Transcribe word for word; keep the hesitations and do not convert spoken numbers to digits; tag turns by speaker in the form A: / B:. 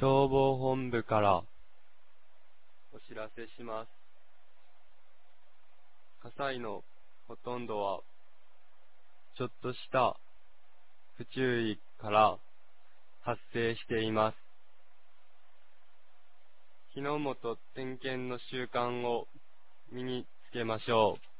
A: 消防本部からお知らせします。火災のほとんどは、ちょっとした不注意から発生しています。火の元点検の習慣を身につけましょう。